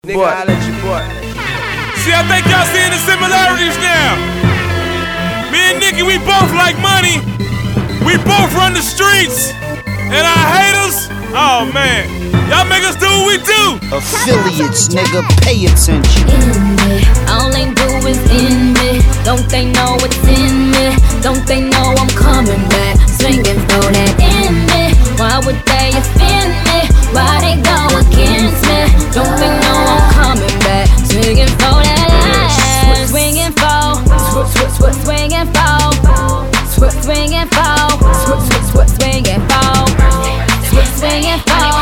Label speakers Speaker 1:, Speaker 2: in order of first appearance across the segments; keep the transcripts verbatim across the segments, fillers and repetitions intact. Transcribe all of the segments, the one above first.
Speaker 1: boy.
Speaker 2: See, I think y'all seeing the similarities now. Me and Nikki, we both like money. We both run the streets. And our haters, oh man, y'all make us do what we do.
Speaker 3: Affiliates, nigga, pay attention.
Speaker 4: In me, all they do is in me. Don't they know what's in me? Don't they know I'm coming back? Swinging for that in me. Why would they offend me? Why they go against me? Don't they know I'm coming back? Swinging for that ass. Swinging for, swinging for, swinging for, swinging for, swinging for, swinging for,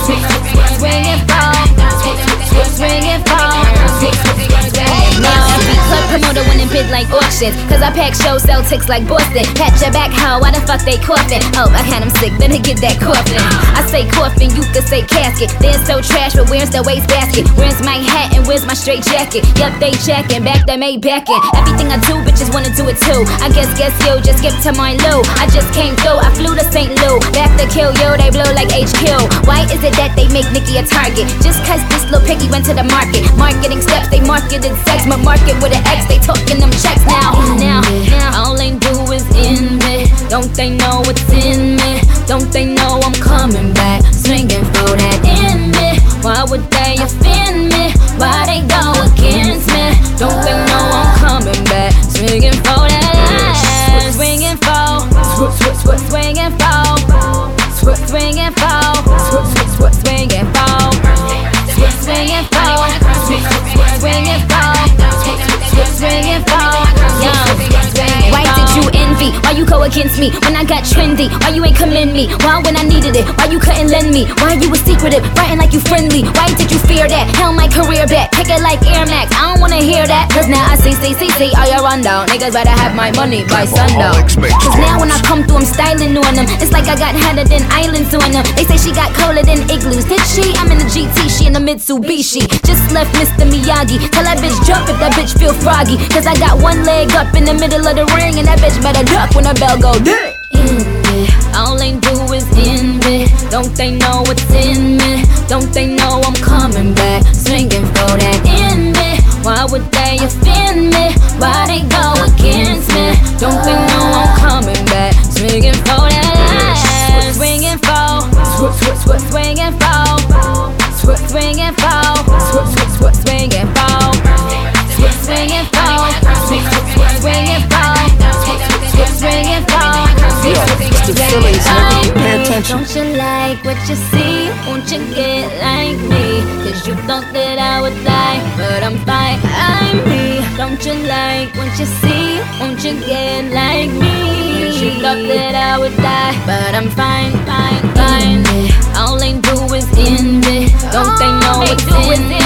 Speaker 4: swinging for. Now every club promoter winning bid like auctions. Cause I pack shows, sell ticks like Boston. Pat your back, how? Why the fuck they coughing? Oh, I had them sick, then they get that coughing. I say coffin, you could say casket. They're so trash, but where's the wastebasket? Where's my hat and where's my straight jacket? Yup, they checking, back they made backing. Everything I do, bitches wanna do it too. I guess, guess you just skip to my loo. I just came through, I flew to Saint Lou. Back to kill you, they blow like H Q. Why is it that they make Nicki a target? Just cause this little piggy went to the market. Marketing steps, they marketed sex. My market with an X, they talking them checks now. Now, now, all they do is in me. Don't they know what's in me? Don't they know I'm coming back? Swinging for that in me. Why would they offend me? Why they go against me? Don't they know I'm coming back? Swinging for that ass. Swinging for, swinging for, swinging for, swinging for, swinging for, swinging for. Why did you envy? Why you go against me when I got trendy? Why you ain't commend me? Why when I needed it? Why you couldn't lend me? Why you was secretive, writing like you friendly? Why did you fear that? Held my career back, pick it like Air Max. I don't wanna hear that. Cause now I see, see, see, see all your rundown. Niggas better have my money by sundown. Cause now when I come through, I'm styling on them. It's like I got hotter than islands on them. They say she got colder than igloos. Did she? I'm in the G T, she in the Mitsubishi. Just left Mister Miyagi. Tell that bitch jump if that bitch feel froggy. Cause I got one leg up in the middle of the ring, and that bitch better duck when the bell go ding. In me, all they do is in me. Don't they know what's in me? Don't they know I'm coming back? Swinging for that in me. Why would they offend me? Why they go against me? Don't they know I'm coming back? Swinging for that ass. Swinging for, swinging for, swinging for, swinging for, swinging for, swinging for. Don't you like what you see? Won't you get like me? Cause you thought that I would die, but I'm fine, I'm me. Don't you like what you see? Won't you get like me? Cause you thought that I would die, but I'm fine, fine, fine. All they do is in me. Don't they know what's in me?